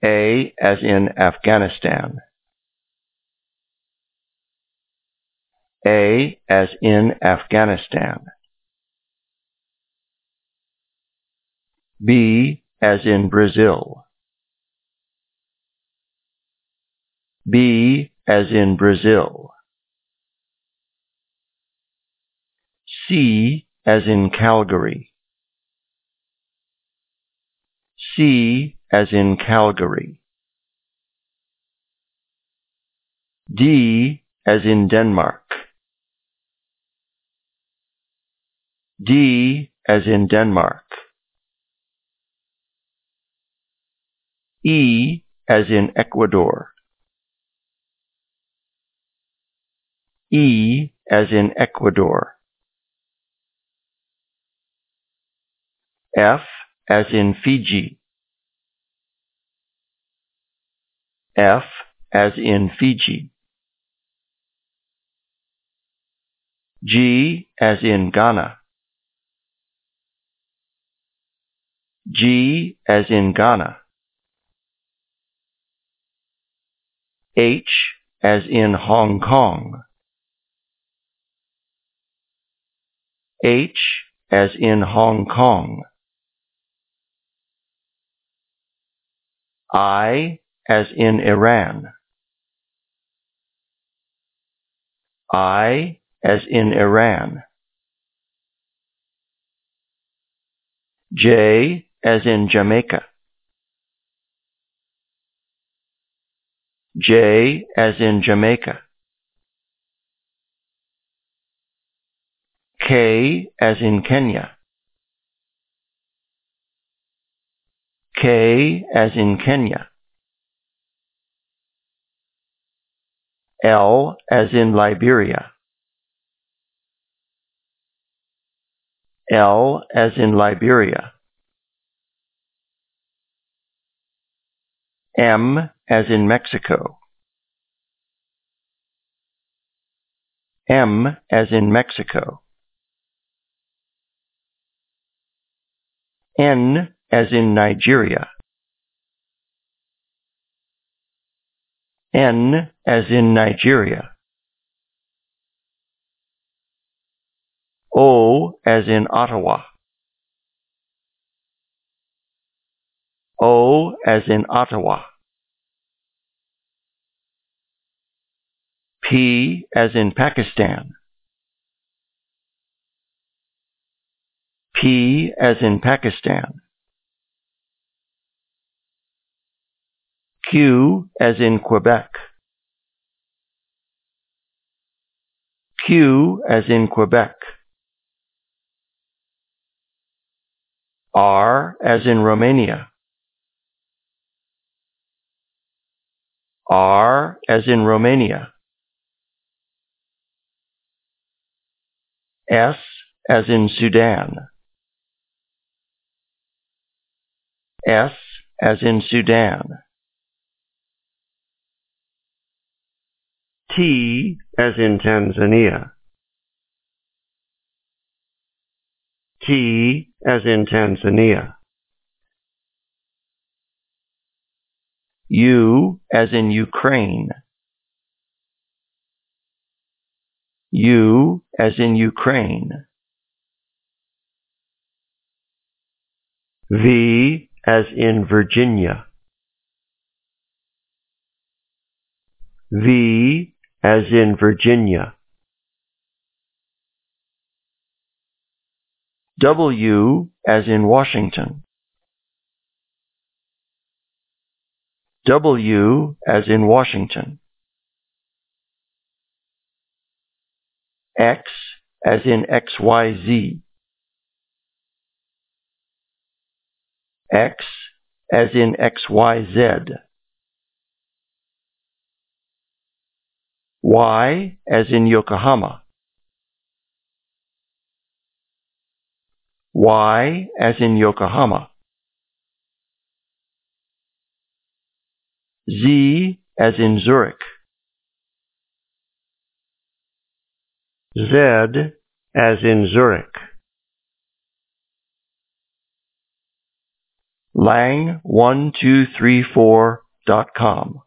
A as in Afghanistan. A as in Afghanistan. B as in Brazil. B as in Brazil. C as in Calgary. C as in Calgary. D as in Denmark. D as in Denmark. E as in Ecuador. E as in Ecuador. F as in Fiji. F as in Fiji. G as in Ghana. G as in Ghana. H as in Hong Kong. H as in Hong Kong. I as in Iran. I as in Iran. J as in Jamaica. J as in Jamaica. K as in Kenya. K as in Kenya. L as in Liberia. L as in Liberia. M as in Mexico. M as in Mexico. N as in Nigeria. N as in Nigeria. O as in Ottawa. O as in Ottawa. P as in Pakistan. P as in Pakistan. Q as in Quebec. Q as in Quebec. R as in Romania. R as in Romania. S as in Sudan. S as in Sudan. T as in Tanzania. T as in Tanzania. U as in Ukraine. U as in Ukraine. V as in Virginia. V as in Virginia. W as in Washington. W as in Washington. X as in XYZ. X as in XYZ. Y as in Yokohama. Y as in Yokohama. Z as in Zurich. Z as in Zurich. lang1234.com.